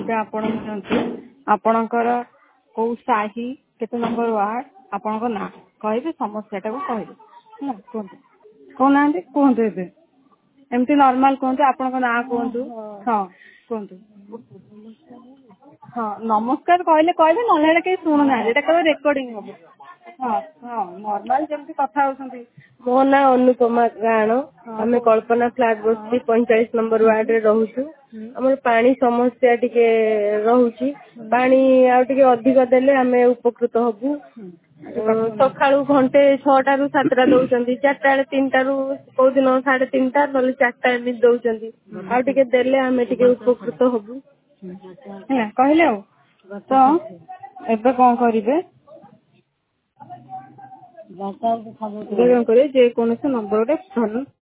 ଏବେ ଆପଣ ଆପଣଙ୍କର କୋଉ ସାହି କେତେ ନମ୍ବର ୱାର୍ଡ ଆପଣଙ୍କ ନାଁ କହିବେ ସମସ୍ୟାଟାକୁ କହିବେ ହେଲା କୁହନ୍ତୁ କହୁନାହାନ୍ତି କୁହନ୍ତୁ ଏବେ ଏମିତି ନର୍ମାଲ କୁହନ୍ତୁ ଆପଣଙ୍କ ନାଁ କୁହନ୍ତୁ ହଁ କୁହନ୍ତୁ ହଁ ନମସ୍କାର କହିଲେ କହିବେ ନହେଲେ ଏଇଟା କେହି ଶୁଣୁନାହାନ୍ତି ଏଇଟା କେବଳ ରେକର୍ଡିଂ ହବ ହଁ ହଁ ନର୍ମାଲ ଯେମିତି କଥା ହଉଛନ୍ତି। ମୋ ନାଁ ଅନୁପମା ଗାଣ ଆମେ କଳ୍ପନା ଫ୍ଲାଟ ବସ୍ତି 45 ନମ୍ବର ୱାର୍ଡରେ ରହୁଛୁ। ଆମର ପାଣି ସମସ୍ୟା ଟିକେ ରହୁଛି ପାଣି ଆଉ ଟିକେ ଅଧିକ ଦେଲେ ଆମେ ଉପକୃତ ହବୁ। ସକାଳୁ ଘଣ୍ଟେ 6ଟାରୁ 7ଟା ଦଉଛନ୍ତି 4ଟା ବେଳେ 3ଟାରୁ କୋଉଦିନ 3:30 ନହେଲେ 4ଟା ଏମିତି ଦଉଛନ୍ତି ଆଉ ଟିକେ ଦେଲେ ଆମେ ଟିକେ ଉପକୃତ ହବୁ ହେଲା କହିଲେ ଆଉ ତ ଏବେ କଣ କରିବେ ଯେ କୌଣସି ନମ୍ବର ଗୋଟେ